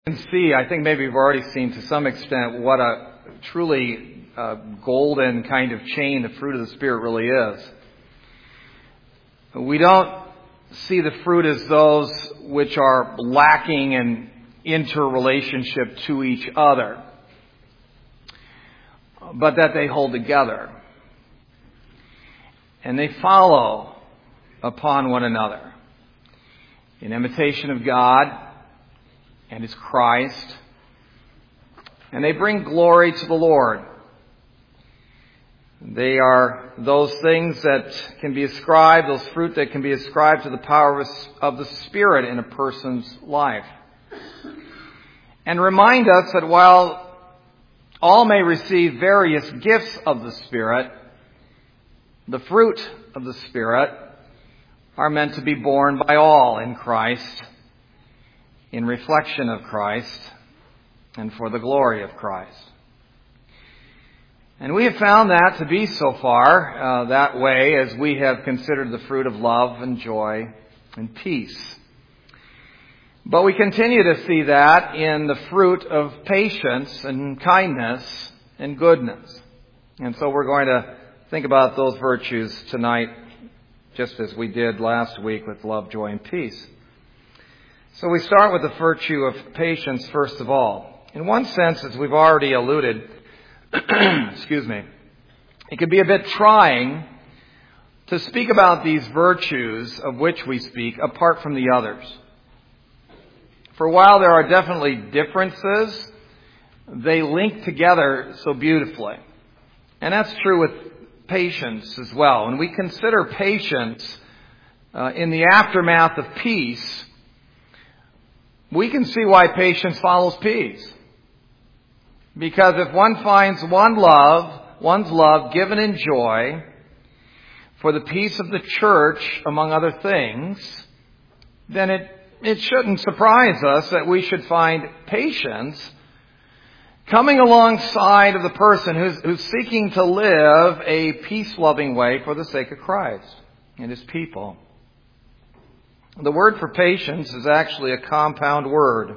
can see, I think maybe we've already seen to some extent what a truly golden kind of chain the fruit of the Spirit really is. We don't see the fruit as those which are lacking in interrelationship to each other, but that they hold together and they follow upon one another in imitation of God and His Christ, and they bring glory to the Lord. They are those things that can be ascribed, those fruit that can be ascribed to the power of the Spirit in a person's life. And remind us that while all may receive various gifts of the Spirit, the fruit of the Spirit are meant to be borne by all in Christ, in reflection of Christ, and for the glory of Christ. And we have found that to be so far that way as we have considered the fruit of love and joy and peace. But we continue to see that in the fruit of patience and kindness and goodness. And so we're going to think about those virtues tonight, just as we did last week with love, joy, and peace. So we start with the virtue of patience first of all. In one sense, as we've already alluded, it can be a bit trying to speak about these virtues of which we speak apart from the others. For while there are definitely differences, they link together so beautifully. And that's true with patience as well. When we consider patience in the aftermath of peace, we can see why patience follows peace. Because if one finds one's love given in joy for the peace of the church, among other things, then it shouldn't surprise us that we should find patience coming alongside of the person who's seeking to live a peace-loving way for the sake of Christ and His people. The word for patience is actually a compound word,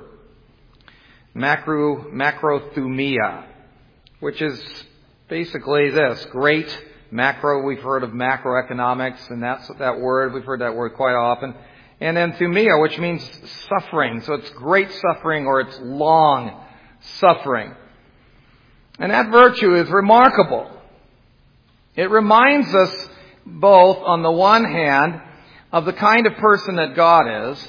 macrothumia, which is basically this: great macro. We've heard of macroeconomics, and that's that word. We've heard that word quite often. And then thumia, which means suffering. So it's great suffering or it's long suffering. And that virtue is remarkable. It reminds us both, on the one hand, of the kind of person that God is,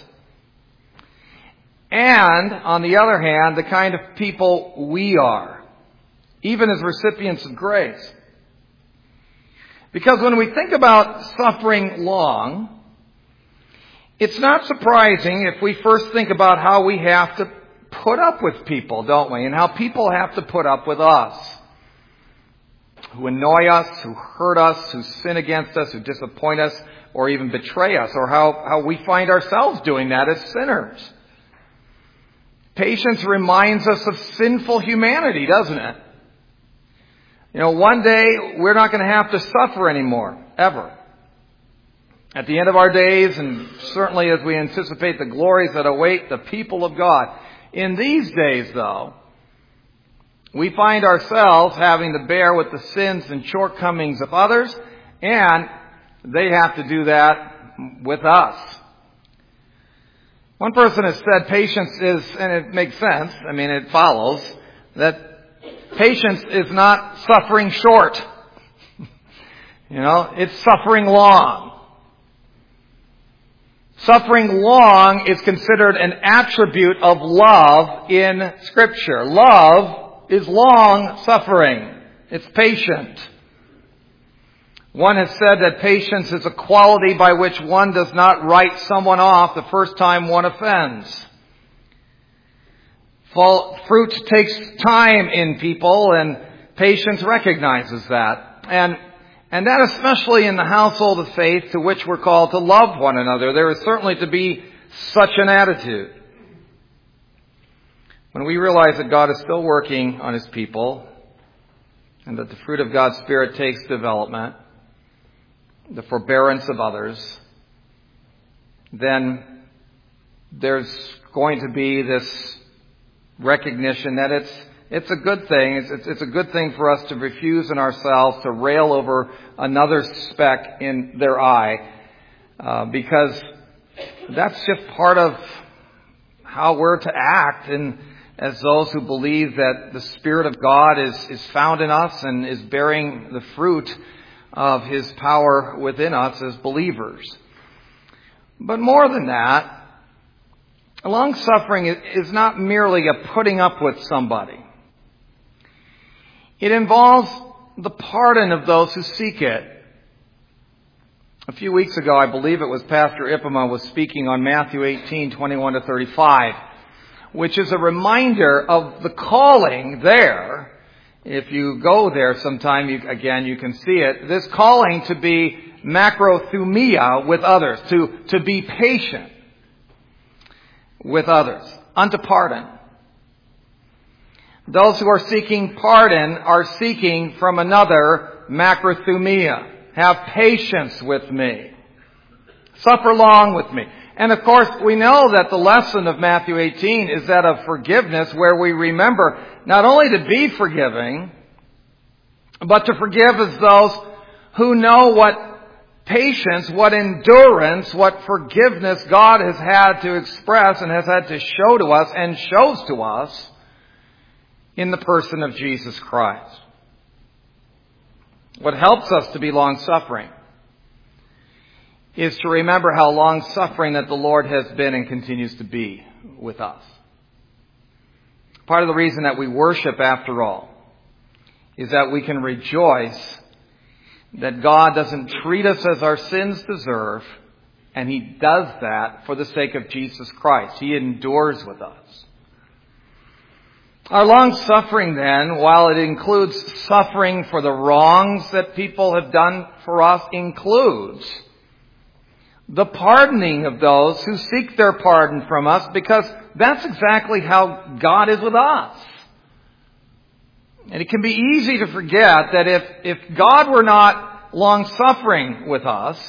and, on the other hand, the kind of people we are, even as recipients of grace. Because when we think about suffering long, it's not surprising if we first think about how we have to put up with people, don't we? And how people have to put up with us. Who annoy us, who hurt us, who sin against us, who disappoint us, or even betray us, or how we find ourselves doing that as sinners. Patience reminds us of sinful humanity, doesn't it? You know, one day we're not going to have to suffer anymore, ever. At the end of our days, and certainly as we anticipate the glories that await the people of God. In these days, though, we find ourselves having to bear with the sins and shortcomings of others, and they have to do that with us. One person has said patience is, and it makes sense, it follows, that patience is not suffering short. It's suffering long. Suffering long is considered an attribute of love in Scripture. Love is long suffering. It's patient. One has said that patience is a quality by which one does not write someone off the first time one offends. Fruit takes time in people, and patience recognizes that. And that especially in the household of faith to which we're called to love one another. There is certainly to be such an attitude. When we realize that God is still working on His people, and that the fruit of God's Spirit takes development, the forbearance of others, then there's going to be this recognition that it's a good thing. It's a good thing for us to refuse in ourselves to rail over another speck in their eye, because that's just part of how we're to act, and as those who believe that the Spirit of God is found in us and is bearing the fruit of His power within us as believers. But more than that, long-suffering is not merely a putting up with somebody. It involves the pardon of those who seek it. A few weeks ago, I believe it was Pastor Ipama was speaking on Matthew 18:21-35, which is a reminder of the calling there. If you go there sometime, you can see it. This calling to be macrothumia with others, to be patient with others, unto pardon. Those who are seeking pardon are seeking from another macrothumia. Have patience with me. Suffer long with me. And of course, we know that the lesson of Matthew 18 is that of forgiveness, where we remember not only to be forgiving, but to forgive as those who know what patience, what endurance, what forgiveness God has had to express and has had to show to us and shows to us in the person of Jesus Christ. What helps us to be long-suffering is to remember how long-suffering that the Lord has been and continues to be with us. Part of the reason that we worship, after all, is that we can rejoice that God doesn't treat us as our sins deserve, and He does that for the sake of Jesus Christ. He endures with us. Our long-suffering, then, while it includes suffering for the wrongs that people have done for us, includes the pardoning of those who seek their pardon from us, because that's exactly how God is with us. And it can be easy to forget that if God were not long-suffering with us,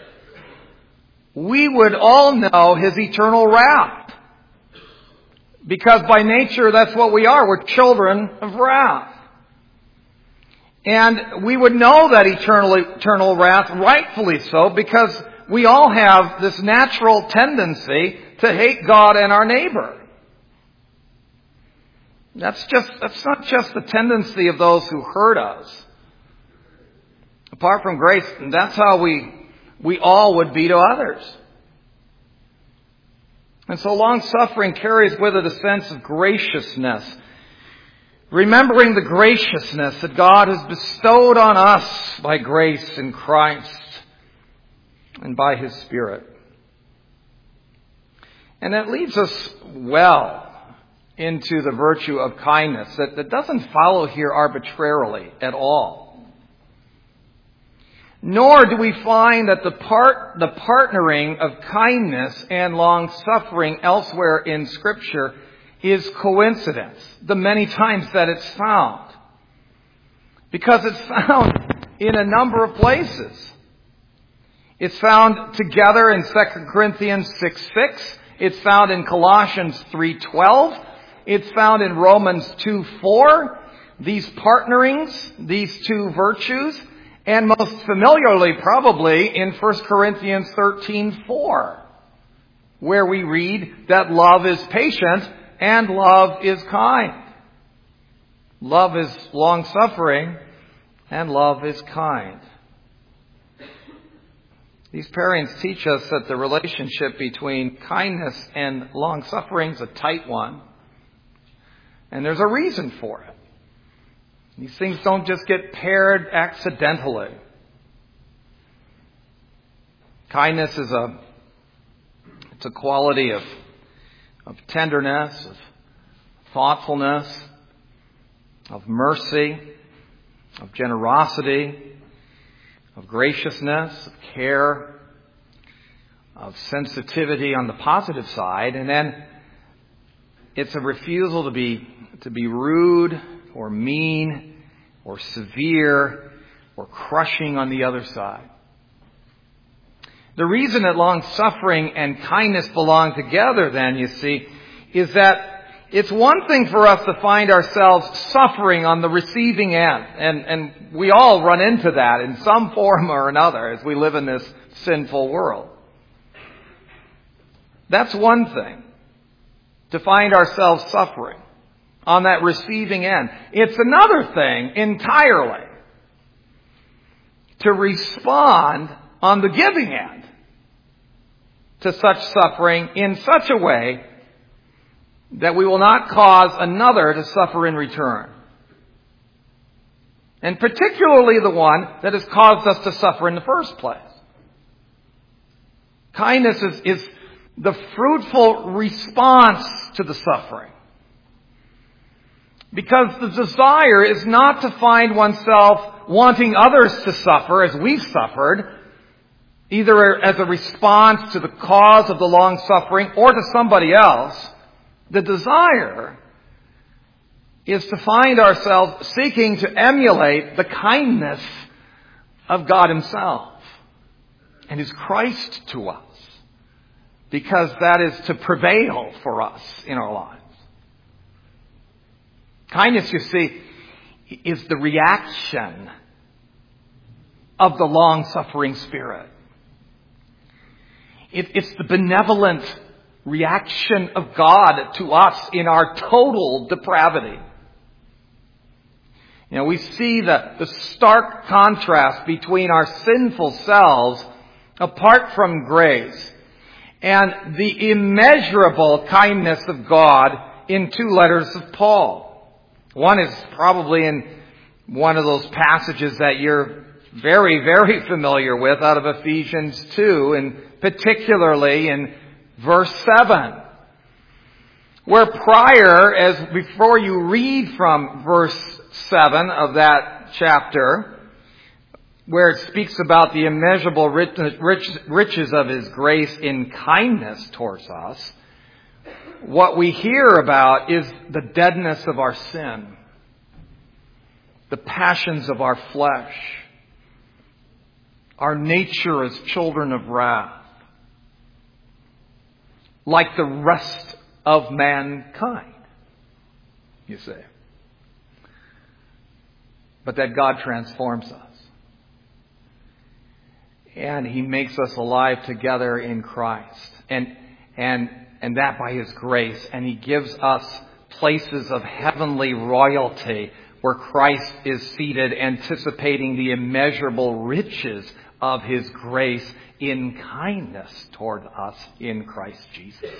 we would all know His eternal wrath. Because by nature, that's what we are. We're children of wrath. And we would know that eternal wrath, rightfully so, because we all have this natural tendency to hate God and our neighbor. That's not just the tendency of those who hurt us. Apart from grace, that's how we all would be to others. And so long-suffering carries with it a sense of graciousness. Remembering the graciousness that God has bestowed on us by grace in Christ and by His Spirit. And that leads us well into the virtue of kindness that doesn't follow here arbitrarily at all. Nor do we find that the partnering of kindness and long-suffering elsewhere in Scripture is coincidence, the many times that it's found. Because it's found in a number of places. It's found together in 2 Corinthians 6:6. It's found in Colossians 3:12. It's found in Romans 2:4. These partnerings, these two virtues, and most familiarly, probably, in 1 Corinthians 13:4, where we read that love is patient and love is kind. Love is long-suffering and love is kind. These pairings teach us that the relationship between kindness and long-suffering is a tight one. And there's a reason for it. These things don't just get paired accidentally. Kindness is a quality of tenderness, of thoughtfulness, of mercy, of generosity, of graciousness, of care, of sensitivity on the positive side, and then it's a refusal to be rude or mean or severe or crushing on the other side. The reason that long-suffering and kindness belong together, then, you see, is that It's one thing for us to find ourselves suffering on the receiving end. And we all run into that in some form or another as we live in this sinful world. That's one thing, to find ourselves suffering on that receiving end. It's another thing entirely to respond on the giving end to such suffering in such a way that we will not cause another to suffer in return. And particularly the one that has caused us to suffer in the first place. Kindness is the fruitful response to the suffering. Because the desire is not to find oneself wanting others to suffer as we've suffered, either as a response to the cause of the long suffering or to somebody else. The desire is to find ourselves seeking to emulate the kindness of God Himself and His Christ to us, because that is to prevail for us in our lives. Kindness, you see, is the reaction of the long-suffering Spirit. It's the benevolent reaction of God to us in our total depravity. You know, we see the stark contrast between our sinful selves apart from grace and the immeasurable kindness of God in two letters of Paul. One is probably in one of those passages that you're very, very familiar with out of Ephesians 2, and particularly in verse 7, where before you read from verse 7 of that chapter, where it speaks about the immeasurable riches of His grace in kindness towards us, what we hear about is the deadness of our sin, the passions of our flesh, our nature as children of wrath, like the rest of mankind, you see. But that God transforms us. And He makes us alive together in Christ. And that by His grace. And He gives us places of heavenly royalty where Christ is seated, anticipating the immeasurable riches of His grace in kindness toward us in Christ Jesus.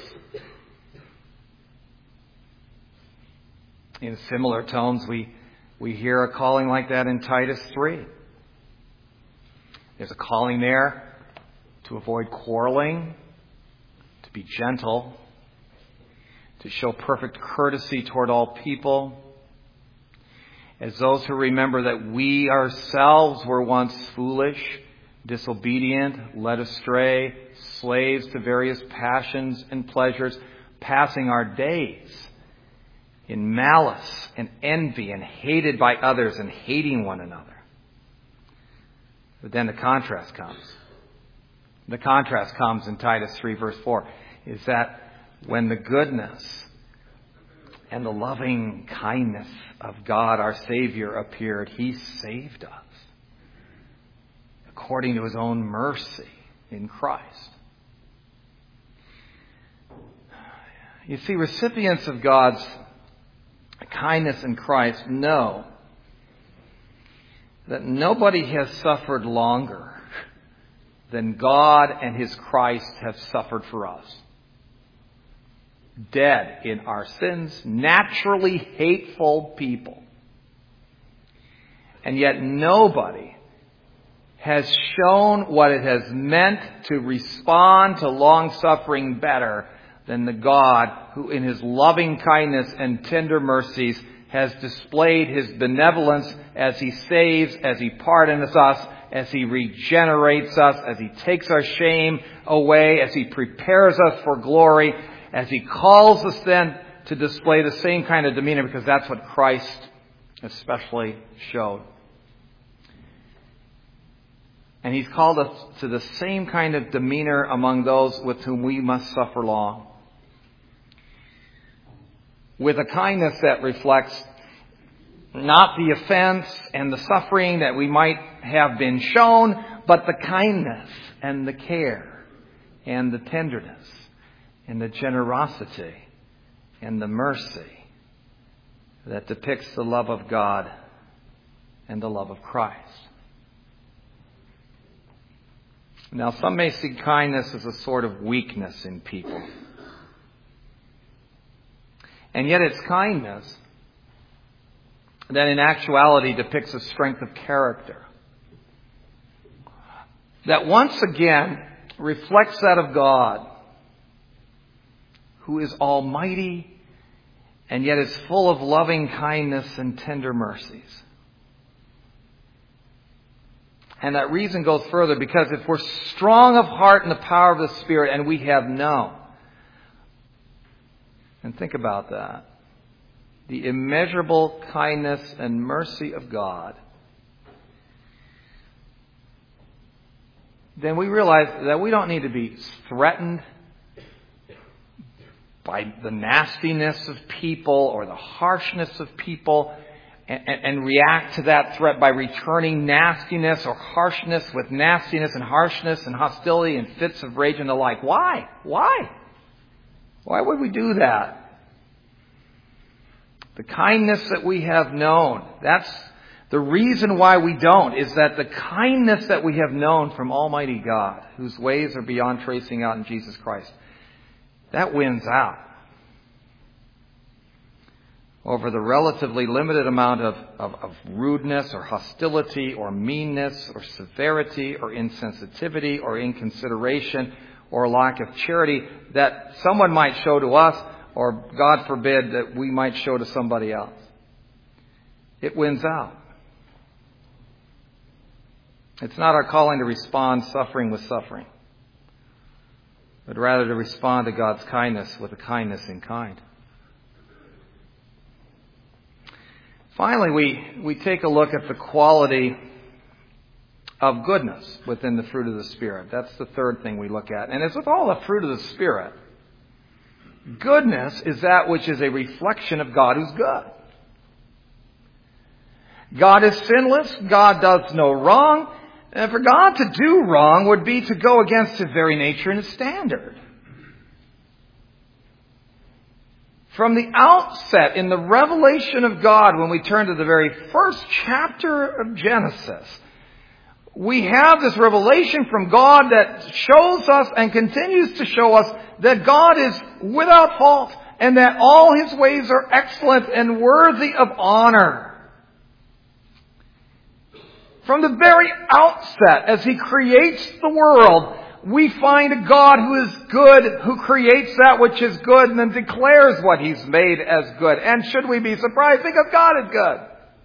In similar tones, we hear a calling like that in Titus 3. There's a calling there to avoid quarreling, to be gentle, to show perfect courtesy toward all people, as those who remember that we ourselves were once foolish, disobedient, led astray, slaves to various passions and pleasures, passing our days in malice and envy and hated by others and hating one another. But then the contrast comes. The contrast comes in Titus 3 verse 4, is that when the goodness and the loving kindness of God our Savior appeared, He saved us according to His own mercy in Christ. You see, recipients of God's kindness in Christ know that nobody has suffered longer than God and His Christ have suffered for us. Dead in our sins, naturally hateful people. And yet nobody has shown what it has meant to respond to long-suffering better than the God who in His loving kindness and tender mercies has displayed His benevolence as He saves, as He pardons us, as He regenerates us, as He takes our shame away, as He prepares us for glory, as He calls us then to display the same kind of demeanor, because that's what Christ especially showed. And He's called us to the same kind of demeanor among those with whom we must suffer long. with a kindness that reflects not the offense and the suffering that we might have been shown, but the kindness and the care and the tenderness and the generosity and the mercy that depicts the love of God and the love of Christ. Now, some may see kindness as a sort of weakness in people. And yet it's kindness that in actuality depicts a strength of character that once again reflects that of God, who is almighty and yet is full of loving kindness and tender mercies. And that reason goes further, because if we're strong of heart in the power of the Spirit, and we have known, and think about that, the immeasurable kindness and mercy of God, then we realize that we don't need to be threatened by the nastiness of people or the harshness of people and react to that threat by returning nastiness or harshness with nastiness and harshness and hostility and fits of rage and the like. Why? Why? Why would we do that? The kindness that we have known, that's the reason why we don't, is that the kindness that we have known from Almighty God, whose ways are beyond tracing out in Jesus Christ, that wins out over the relatively limited amount of rudeness or hostility or meanness or severity or insensitivity or inconsideration or lack of charity that someone might show to us, or God forbid that we might show to somebody else. It wins out. It's not our calling to respond suffering with suffering, but rather to respond to God's kindness with a kindness in kind. Finally, we take a look at the quality of goodness within the fruit of the Spirit. That's the third thing we look at. And as with all the fruit of the Spirit, goodness is that which is a reflection of God who's good. God is sinless. God does no wrong. And for God to do wrong would be to go against His very nature and His standard. From the outset, in the revelation of God, when we turn to the very first chapter of Genesis, we have this revelation from God that shows us and continues to show us that God is without fault and that all His ways are excellent and worthy of honor. From the very outset, as He creates the world, we find a God who is good, who creates that which is good and then declares what He's made as good. And should we be surprised? Because God is good.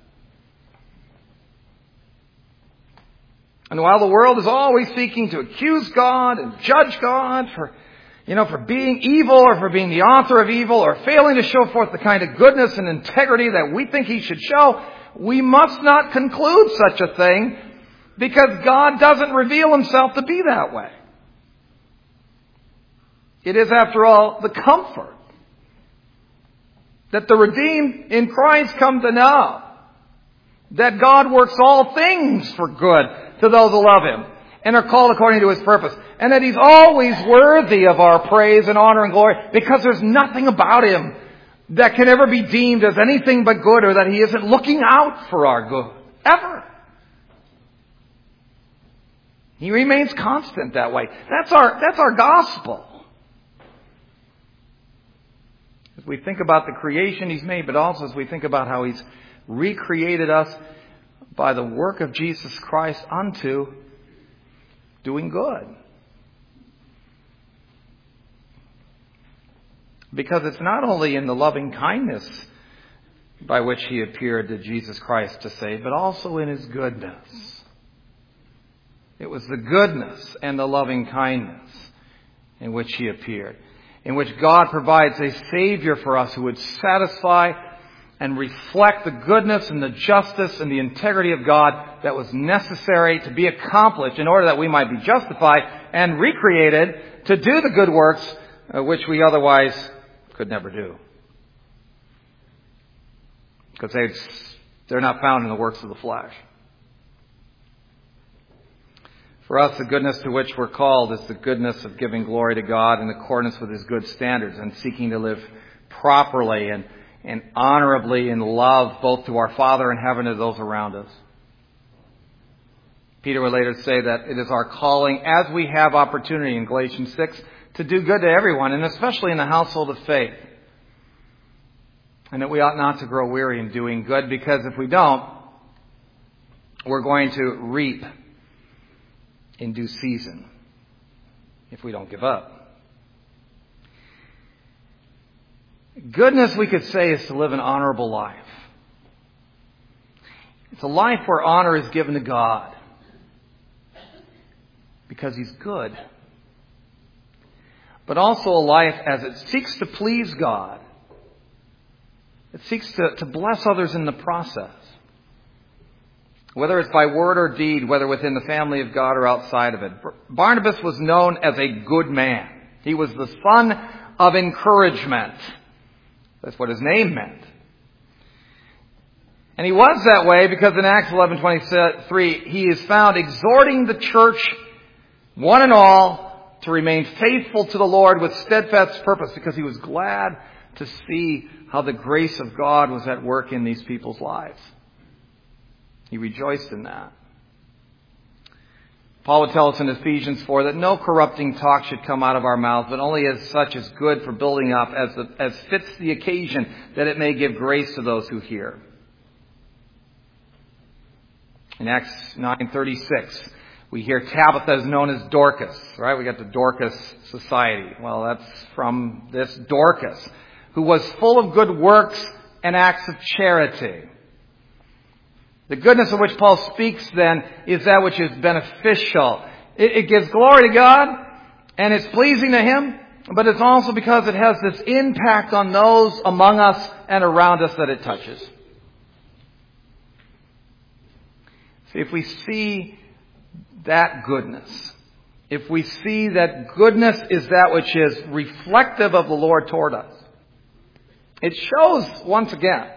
And while the world is always seeking to accuse God and judge God for being evil or for being the author of evil or failing to show forth the kind of goodness and integrity that we think He should show, we must not conclude such a thing, because God doesn't reveal Himself to be that way. It is, after all, the comfort that the redeemed in Christ come to know, that God works all things for good to those who love Him and are called according to His purpose, and that He's always worthy of our praise and honor and glory, because there's nothing about Him that can ever be deemed as anything but good, or that He isn't looking out for our good. Ever. He remains constant that way. That's our gospel. As we think about the creation He's made, but also as we think about how He's recreated us by the work of Jesus Christ unto doing good. Because it's not only in the loving kindness by which He appeared to Jesus Christ to save, but also in His goodness. It was the goodness and the loving kindness in which He appeared, in which God provides a Savior for us who would satisfy and reflect the goodness and the justice and the integrity of God that was necessary to be accomplished in order that we might be justified and recreated to do the good works which we otherwise could never do. because they're not found in the works of the flesh. For us, the goodness to which we're called is the goodness of giving glory to God in accordance with His good standards and seeking to live properly and honorably in love both to our Father in heaven and to those around us. Peter would later say that it is our calling, as we have opportunity in Galatians 6, to do good to everyone, and especially in the household of faith. And that we ought not to grow weary in doing good, because if we don't, we're going to reap in due season if we don't give up. Goodness, we could say, is to live an honorable life. It's a life where honor is given to God because He's good. But also a life as it seeks to please God. It seeks to bless others in the process. Whether it's by word or deed, whether within the family of God or outside of it. Barnabas was known as a good man. He was the son of encouragement. That's what his name meant. And he was that way because in Acts 11:23, he is found exhorting the church, one and all, to remain faithful to the Lord with steadfast purpose, because he was glad to see how the grace of God was at work in these people's lives. He rejoiced in that. Paul would tell us in Ephesians 4 that no corrupting talk should come out of our mouths, but only as such as good for building up, as fits the occasion, that it may give grace to those who hear. In Acts 9:36, we hear Tabitha is known as Dorcas, right? We got the Dorcas Society. Well, that's from this Dorcas, who was full of good works and acts of charity. The goodness of which Paul speaks, then, is that which is beneficial. It gives glory to God, and it's pleasing to Him, but it's also because it has this impact on those among us and around us that it touches. See, if we see that goodness, if we see that goodness is that which is reflective of the Lord toward us, it shows, once again,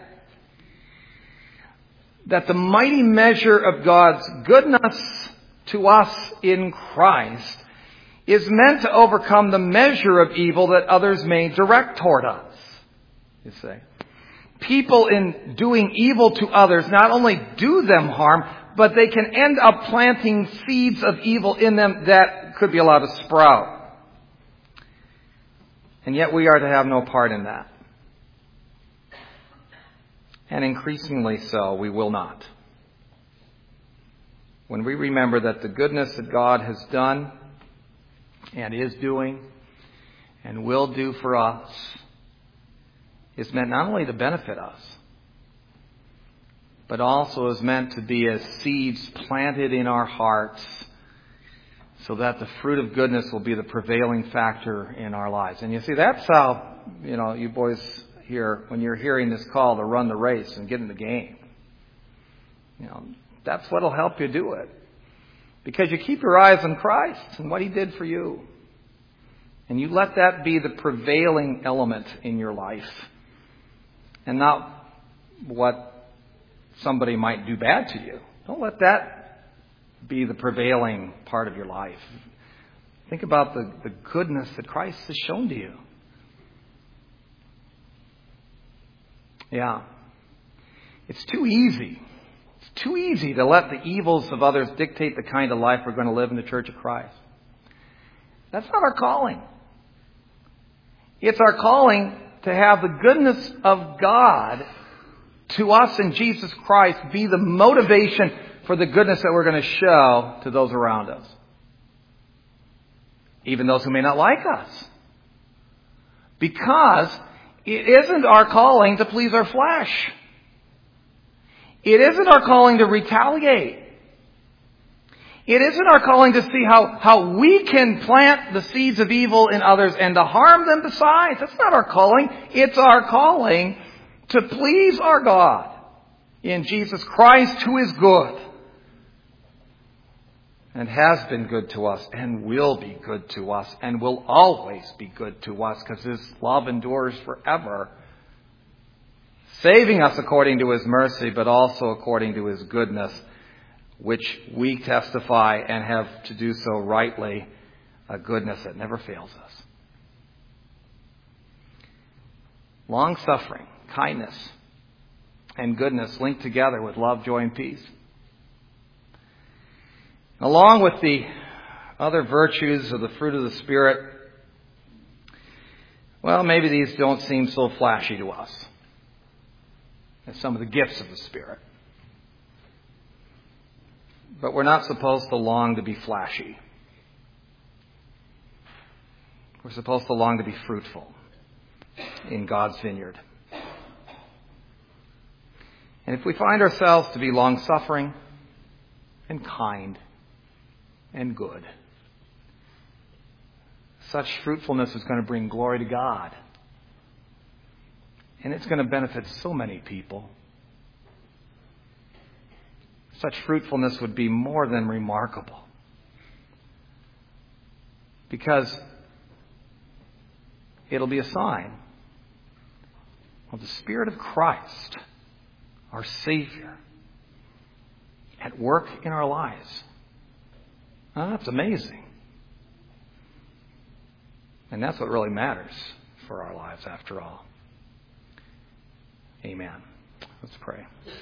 that the mighty measure of God's goodness to us in Christ is meant to overcome the measure of evil that others may direct toward us. You see, people in doing evil to others not only do them harm, but they can end up planting seeds of evil in them that could be allowed to sprout. And yet we are to have no part in that. And increasingly so, we will not. When we remember that the goodness that God has done and is doing and will do for us is meant not only to benefit us, but also is meant to be as seeds planted in our hearts so that the fruit of goodness will be the prevailing factor in our lives. And you see, that's how, you boys here, when you're hearing this call to run the race and get in the game, that's what'll help you do it. Because you keep your eyes on Christ and what He did for you. And you let that be the prevailing element in your life. And not what somebody might do bad to you. Don't let that be the prevailing part of your life. Think about the goodness that Christ has shown to you. Yeah. It's too easy. It's too easy to let the evils of others dictate the kind of life we're going to live in the Church of Christ. That's not our calling. It's our calling to have the goodness of God to us in Jesus Christ be the motivation for the goodness that we're going to show to those around us. Even those who may not like us. Because it isn't our calling to please our flesh. It isn't our calling to retaliate. It isn't our calling to see how we can plant the seeds of evil in others and to harm them besides. That's not our calling. It's our calling to please our God in Jesus Christ, who is good and has been good to us and will be good to us and will always be good to us because His love endures forever. saving us according to his mercy, but also according to his goodness, which we testify and have to do so rightly, a goodness that never fails us. Long-suffering, kindness, and goodness linked together with love, joy, and peace. Along with the other virtues of the fruit of the Spirit, well, maybe these don't seem so flashy to us as some of the gifts of the Spirit. But we're not supposed to long to be flashy. We're supposed to long to be fruitful in God's vineyard. And if we find ourselves to be long-suffering and kind and good, such fruitfulness is going to bring glory to God. And it's going to benefit so many people. Such fruitfulness would be more than remarkable. Because it'll be a sign of the Spirit of Christ, our Savior, at work in our lives. Now, that's amazing. And that's what really matters for our lives after all. Amen. Let's pray.